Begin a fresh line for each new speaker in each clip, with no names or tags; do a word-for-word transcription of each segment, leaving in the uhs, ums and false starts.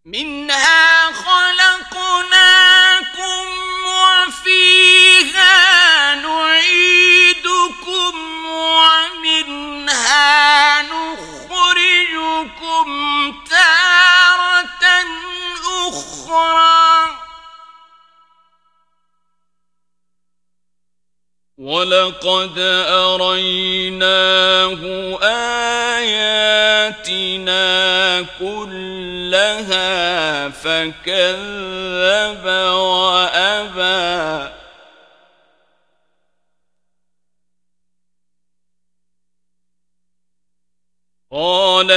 منها خلقناكم وفيها نعيدكم ومنها نخرجكم تارة أخرى ولقد أريناه آياتنا كلها فكذب وأبى قال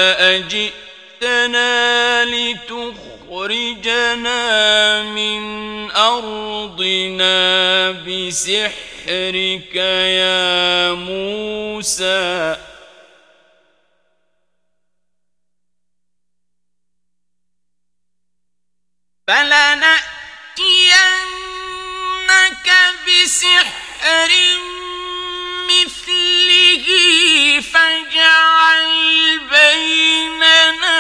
أجئتنا لتخرجنا من أرضنا بسحرك يا موسى فلنأتينك بسحر مثله فاجعل بيننا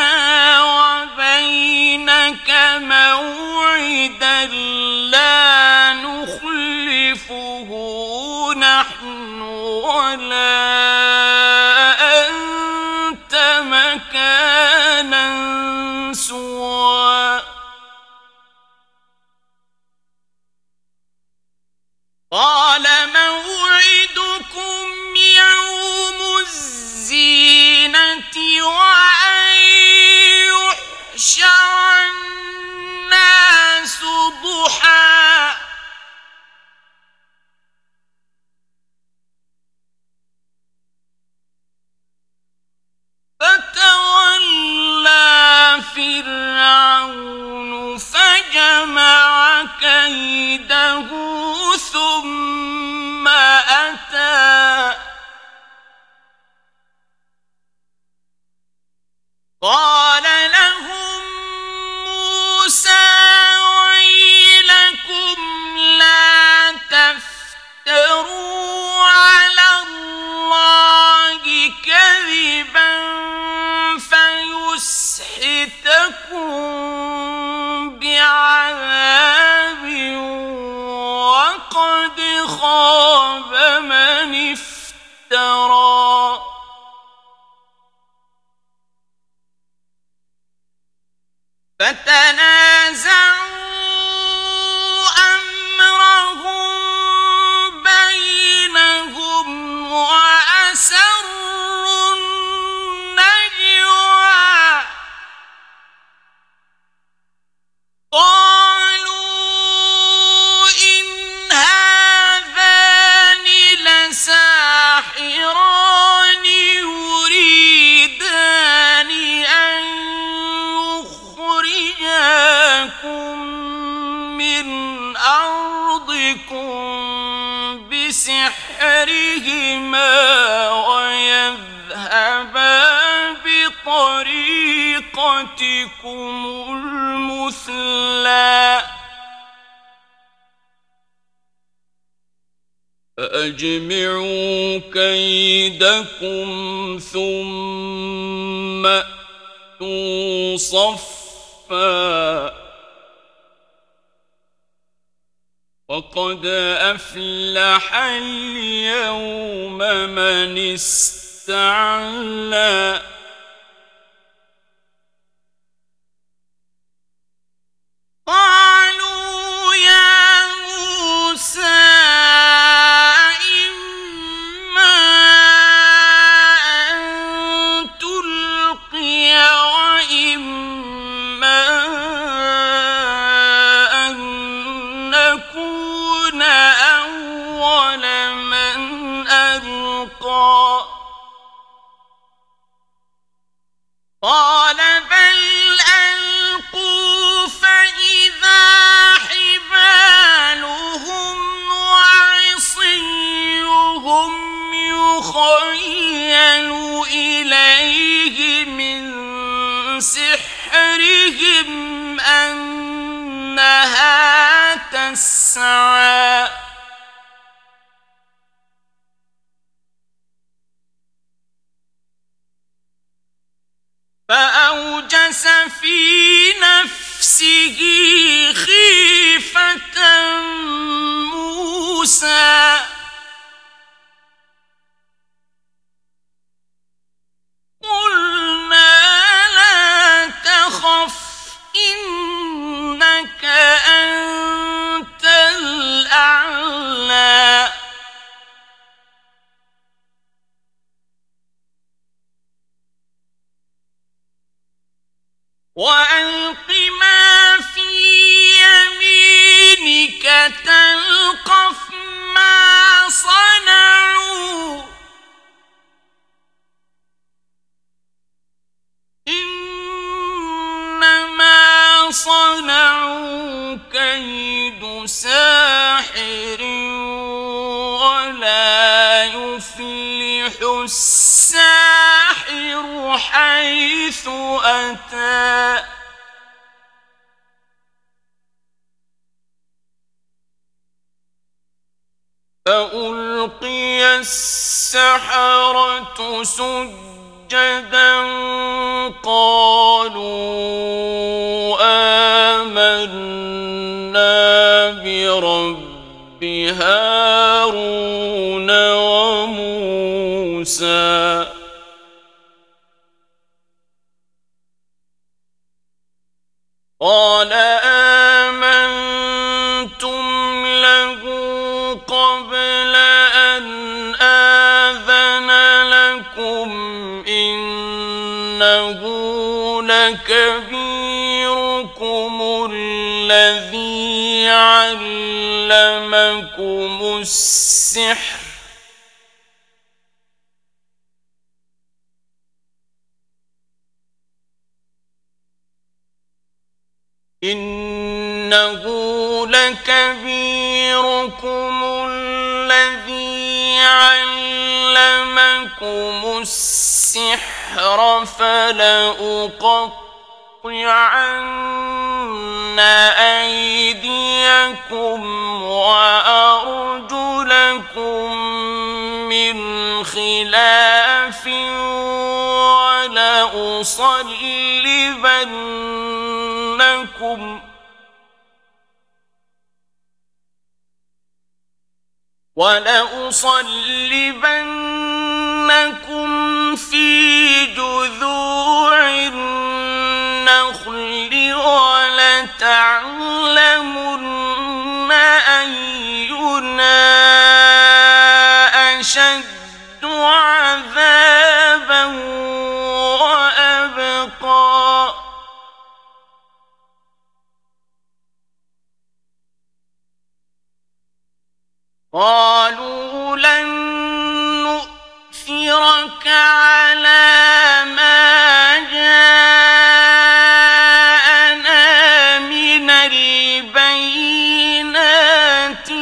وبينك موعدا لا نخلفه نحن ولا أنت مكانا سوى قال موعدكم يوم الزينة وأن يحشر الناس ضحى فتولى فرعون فجمع كيده ثم أتى قال لهم موسى ويلكم لا تفتروا على الله كذبا فيسحتكم بعذاب وقد خاب من افترى فتنازعوا أمرهم بينهم وأسروا النجوى قالوا إن هذان لساحران يريدان أن يخرجاكم من أرضكم بسحرهما ويذهبا بطريقتكم المثلى فأجمعوا كيدكم ثم أتوا صفا وقد أفلح اليوم من استعلى قالوا يا موسى إما أن تلقي وإما أن نكون أول من ألقى قال بل ألقوا فإذا حبالهم وعصيهم يخيل إليه من سحرهم أنها تسعى فأوجس في نفسه ألق ما في يمينك تلقف ما صنعوا إنما صنعوا كيد ساحر ولا يفلح الساحر حيث أتى فألقي السحرة سجدا قالوا آمنا برب هارون وموسى قال آمنتم له قبل أن آذن لكم إنه لكبيركم الذي علمكم السحر إنه لكبيركم الذي علمكم السحر فلأقطعن أيديكم وأرجلكم من خلاف ولأصلبنكم ولأصلبنكم في جذوع النخل ولتعلمن أينا أشد عذابا وأبقى قالوا لن نؤثرك على ما جاءنا من البينات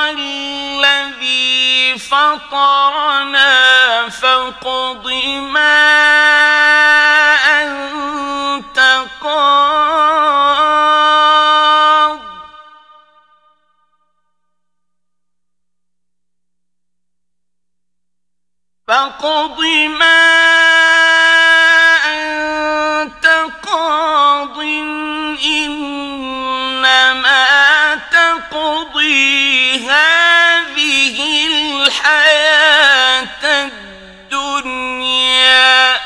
والذي فطرنا فاقض ما أنت قاض فاقض ما أنت قاض إنما تقضي هذه الحياة الدنيا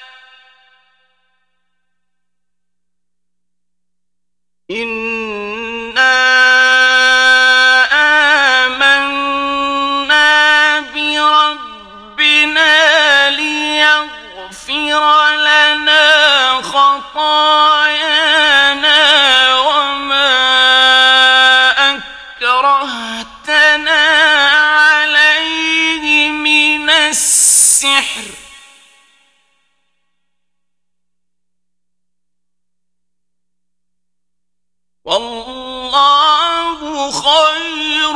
إنا آمنا بربنا ليغفر لنا خطايانا وما أكرهتنا عليه من السحر والله خير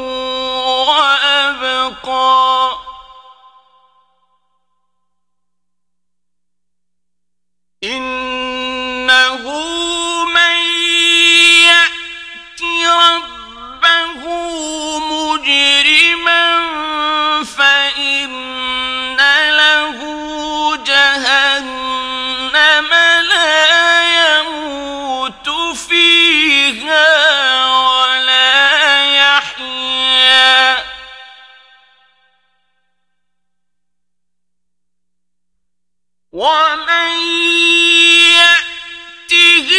وأبقى إنه من يأت ربه مجرما فإن له جهنم لا يموت فيها ولا يحيا ومن يأته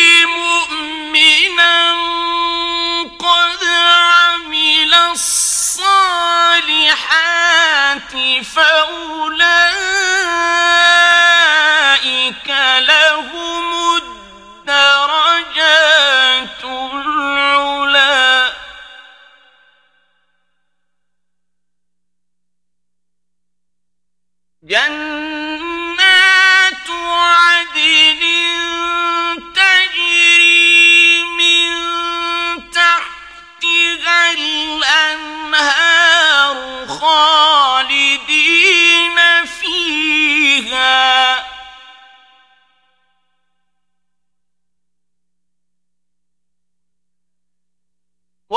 مؤمنا قد عمل الصالحات فأولئك لهم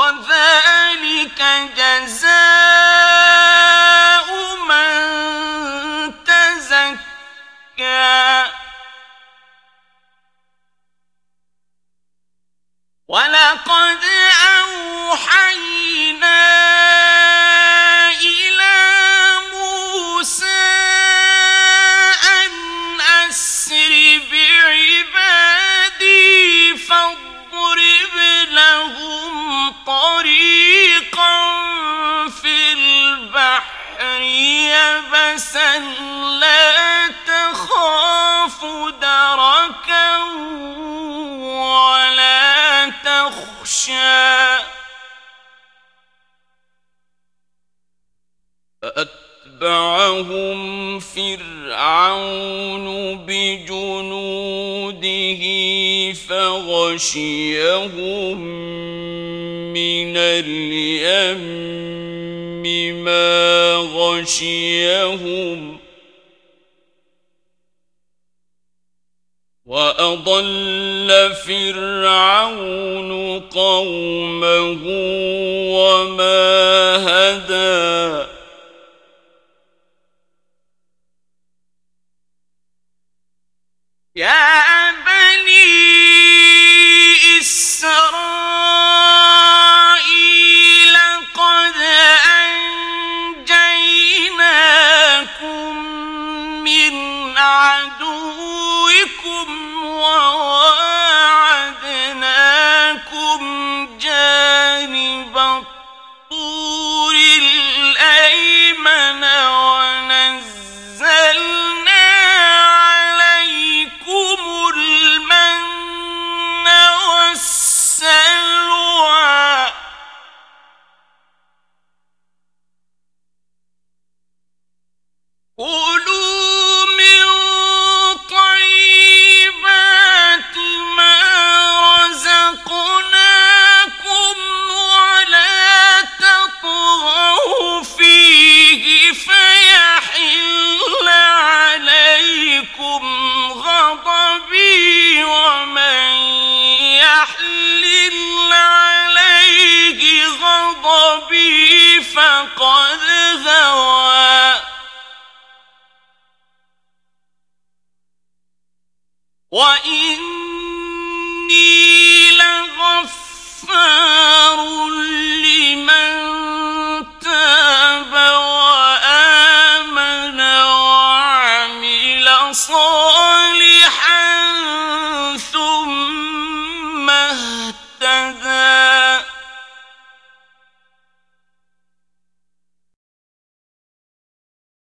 وذلك جزاء من تزكى ولقد أوحينا إلى موسى أن أسر بعبادي فاضرب لهم طريقا في البحر يبسا لا تخاف دركا ولا تخشى فأتبعهم فرعون بجنوده فغشيهم من اليم ما غشيهم وأضل فرعون قومه وما هدى يا بني إسرائيل قد أنجيناكم من عدوكم وواعدناكم جانب الطور الأيمن ونزلنا عليكم المن والسلوى كلوا من طيبات ما رزقناكم ولا تطغوا فيه فيحل عليكم غضبي ومن يحلل عليه غضبي فقد هوى وإني لغفار لمن تاب وآمن وعمل صالحا ثم اهتدى